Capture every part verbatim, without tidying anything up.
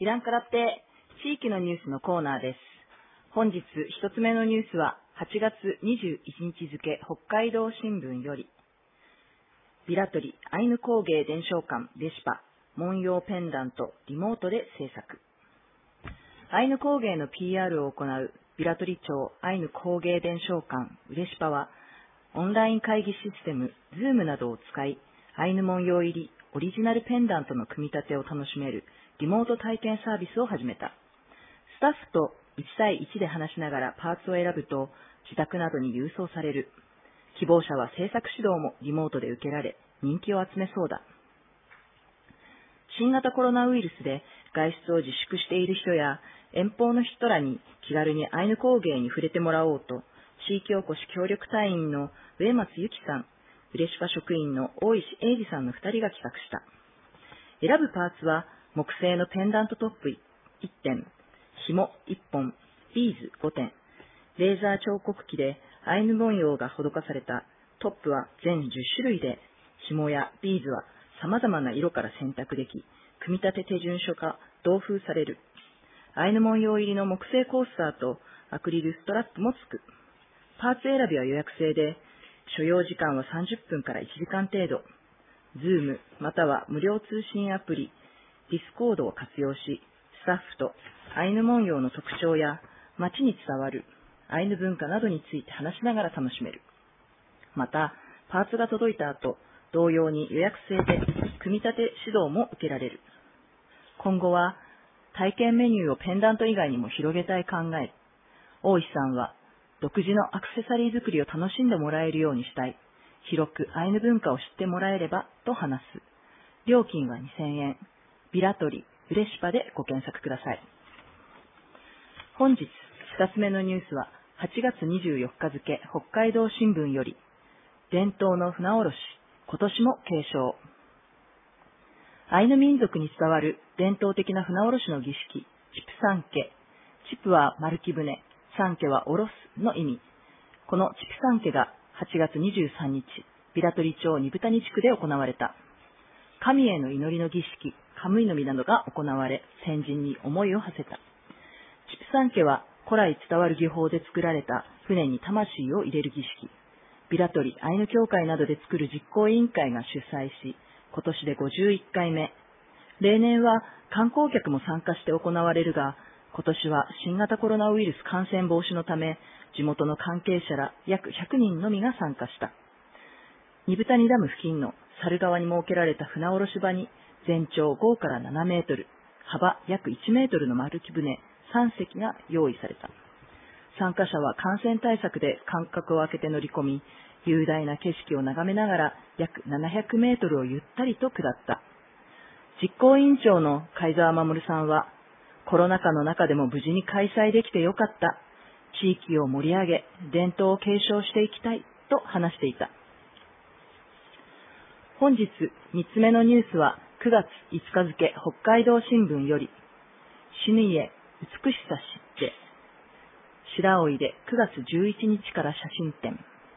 イランカラって地域のニュースのコーナーです。本日一つ目のニュースははちがつにじゅういちにち付北海道新聞より、ビラトリアイヌ工芸伝承館レシパ文様ペンダントリモートで制作。アイヌ工芸の ピーアール を行うビラトリ町アイヌ工芸伝承館レシパは、オンライン会議システム Zoom などを使い、アイヌ文様入りオリジナルペンダントの組み立てを楽しめるリモート体験サービスを始めた。スタッフといち対いちで話しながらパーツを選ぶと自宅などに郵送される。希望者は制作指導もリモートで受けられ人気を集めそうだ。新型コロナウイルスで外出を自粛している人や遠方の人らに気軽にアイヌ工芸に触れてもらおうと、地域おこし協力隊員の上松由紀さん、ウレシパ職員の大石英二さんのふたりが企画した。選ぶパーツは木製のペンダントトップいってん、紐いっぽん、ビーズごてん、レーザー彫刻機でアイヌ文様が施されたトップは全じゅっしゅるいで、紐やビーズは様々な色から選択でき、組み立て手順書か同封される。アイヌ文様入りの木製コースターとアクリルストラップもつく。パーツ選びは予約制で、所要時間はさんじゅっぷんからいちじかん程度。Zoom または無料通信アプリ Discord を活用し、スタッフとアイヌ文様の特徴や街に伝わるアイヌ文化などについて話しながら楽しめる。また、パーツが届いた後、同様に予約制で組み立て指導も受けられる。今後は体験メニューをペンダント以外にも広げたい考え。大石さんは独自のアクセサリー作りを楽しんでもらえるようにしたい。広くアイヌ文化を知ってもらえればと話す。料金はにせんえん。ビラトリウレシパでご検索ください。本日ふたつめのニュースははちがつにじゅうよっか付北海道新聞より、伝統の船おろし今年も継承。アイヌ民族に伝わる伝統的な船おろしの儀式、チプサンケ。チプは丸木舟、サンケはおろすの意味。このチプサンケがはちがつにじゅうさんにち、ビラトリ町二豚谷地区で行われた。神への祈りの儀式、カムイの実などが行われ、先人に思いを馳せた。チプサンケは古来伝わる技法で作られた船に魂を入れる儀式。ビラトリアイヌ協会などで作る実行委員会が主催し、今年でごじゅういっかいめ。例年は観光客も参加して行われるが、今年は新型コロナウイルス感染防止のため、地元の関係者ら約ひゃくにんのみが参加した。二豚谷ダム付近の猿川に設けられた船おろし場に、全長ごからななメートル、幅約いちメートルの丸木舟さんせきが用意された。参加者は感染対策で間隔を空けて乗り込み、雄大な景色を眺めながら約ななひゃくメートルをゆったりと下った。実行委員長の貝澤守さんは、コロナ禍の中でも無事に開催できてよかった。地域を盛り上げ、伝統を継承していきたいと話していた。本日みっつめのニュースはくがついつか付北海道新聞より、シヌイエ美しさ知って、白老でくがつじゅういちにちから写真展。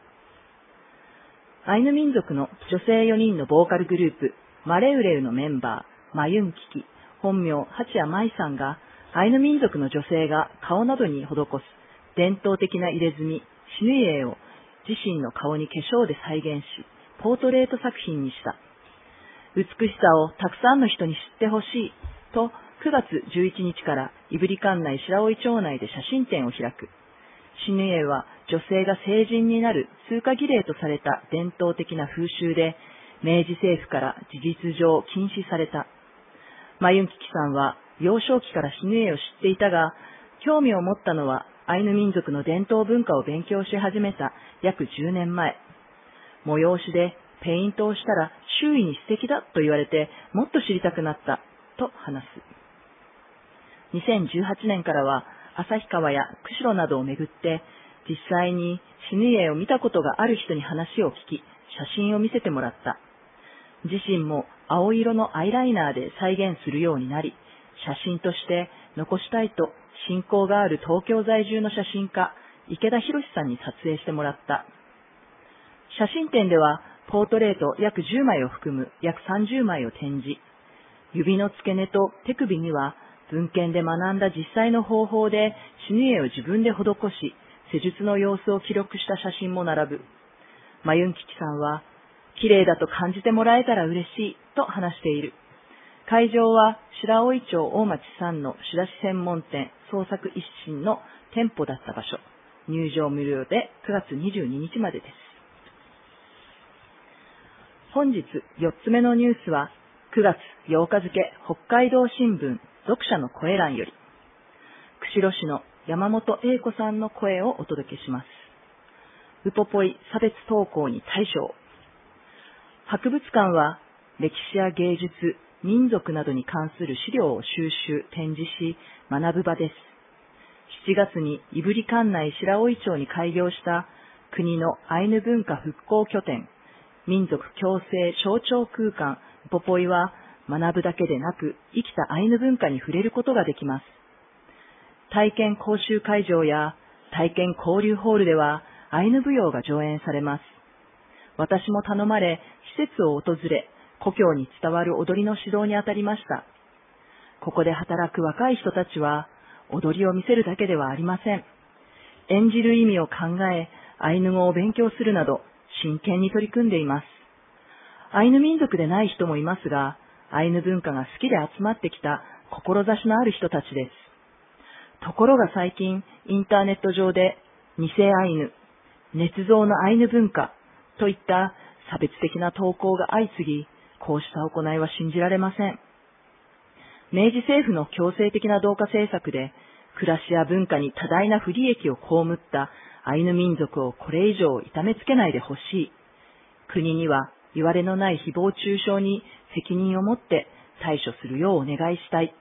アイヌ民族の女性よにんのボーカルグループ、マレウレウのメンバー、マユンキキ、本名、八谷舞さんが、アイヌ民族の女性が顔などに施す伝統的な入れ墨、シヌイエを自身の顔に化粧で再現し、ポートレート作品にした。美しさをたくさんの人に知ってほしいと、くがつじゅういちにちから胆振管内白老町内で写真展を開く。シヌイエは女性が成人になる通過儀礼とされた伝統的な風習で、明治政府から事実上禁止された。マユンキキさんは幼少期からシヌイエを知っていたが、興味を持ったのはアイヌ民族の伝統文化を勉強し始めた約じゅうねんまえ。催しでペイントをしたら周囲に素敵だと言われて、もっと知りたくなったと話す。にせんじゅうはちねんからは旭川や釧路などを巡って実際にシヌイエを見たことがある人に話を聞き、写真を見せてもらった。自身も青色のアイライナーで再現するようになり、写真として残したいと親交がある東京在住の写真家池田博さんに撮影してもらった。写真展ではポートレート約じゅうまいを含む約さんじゅうまいを展示。指の付け根と手首には文献で学んだ実際の方法で死ぬ絵を自分で施し、施術の様子を記録した写真も並ぶ。マユンキキさんは、綺麗だと感じてもらえたら嬉しいと話している。会場は白老町大町さんの仕出し専門店創作一心の店舗だった場所。入場無料でくがつにじゅうににちまでです。本日よっつめのニュースはくがつようか付北海道新聞読者の声欄より、釧路市の山本英子さんの声をお届けします。ウポポイ差別投稿に対処。博物館は歴史や芸術、民族などに関する資料を収集、展示し、学ぶ場です。しちがつに胆振管内白老町に開業した国のアイヌ文化復興拠点、民族共生象徴空間ウポポイは学ぶだけでなく生きたアイヌ文化に触れることができます。体験講習会場や体験交流ホールではアイヌ舞踊が上演されます。私も頼まれ施設を訪れ故郷に伝わる踊りの指導にあたりました。ここで働く若い人たちは踊りを見せるだけではありません。演じる意味を考え、アイヌ語を勉強するなど真剣に取り組んでいます。アイヌ民族でない人もいますが、アイヌ文化が好きで集まってきた志のある人たちです。ところが最近、インターネット上で偽アイヌ、捏造のアイヌ文化といった差別的な投稿が相次ぎ、こうした行いは信じられません。明治政府の強制的な同化政策で、暮らしや文化に多大な不利益を被ったアイヌ民族をこれ以上痛めつけないでほしい。国には言われのない誹謗中傷に責任を持って対処するようお願いしたい。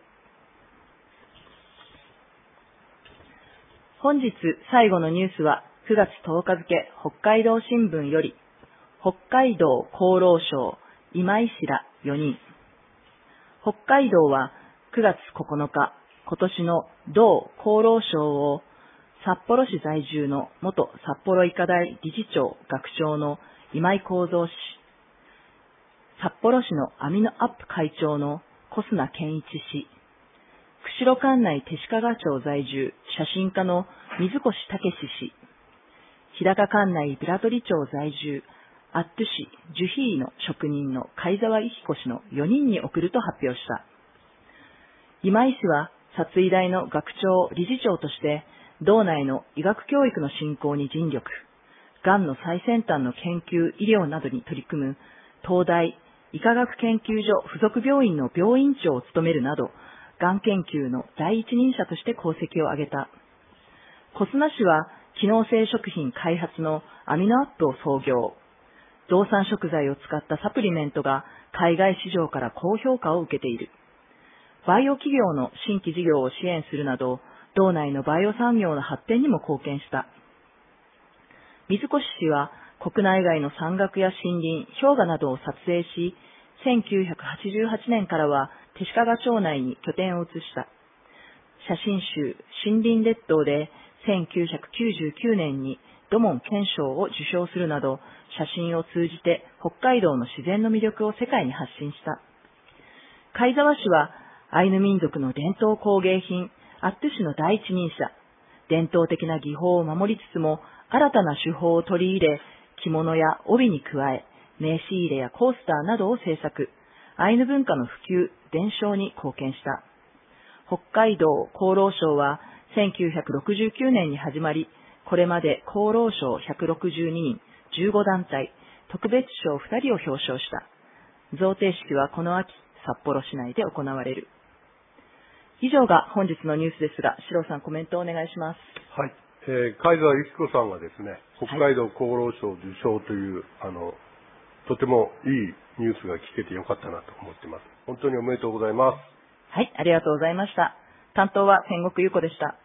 本日最後のニュースはくがつとおか付北海道新聞より、北海道厚労省今井氏らよにん。北海道はくがつここのか、今年の同厚労省を札幌市在住の元札幌医科大理事長学長の今井幸三氏、札幌市のアミノアップ会長の小砂健一氏、釧路管内手鹿賀町在住写真家の水越武氏、日高管内平取町在住アットゥ市樹皮の職人の貝沢一彦氏のよにんに送ると発表した。今井氏は殺医大の学長理事長として道内の医学教育の振興に尽力、がんの最先端の研究医療などに取り組む東大医科学研究所附属病院の病院長を務めるなど、がん研究の第一人者として功績を挙げた。小砂氏は機能性食品開発のアミノアップを創業。動産食材を使ったサプリメントが海外市場から高評価を受けている。バイオ企業の新規事業を支援するなど、道内のバイオ産業の発展にも貢献した。水越氏は国内外の山岳や森林、氷河などを撮影し、せんきゅうひゃくはちじゅうはちねんからは手鹿賀町内に拠点を移した。写真集森林列島でせんきゅうひゃくきゅうじゅうきゅうねんに土門健賞を受賞するなど、写真を通じて北海道の自然の魅力を世界に発信した。貝沢氏はアイヌ民族の伝統工芸品、アットゥ市の第一人者、伝統的な技法を守りつつも新たな手法を取り入れ、着物や帯に加え、名刺入れやコースターなどを制作、アイヌ文化の普及、伝承に貢献した。北海道厚労省はせんきゅうひゃくろくじゅうきゅうねんに始まり、これまで厚労省ひゃくろくじゅうににん、じゅうごだんたい、特別賞ふたりを表彰した。贈呈式はこの秋、札幌市内で行われる。以上が本日のニュースですが、四郎さんコメントをお願いします。 はい。えー、貝沢由紀子さんがですね、北海道厚労省受賞という、はい、あの、とてもいいニュースが聞けてよかったなと思っています。本当におめでとうございます。 はい、ありがとうございました。担当は千石優子でした。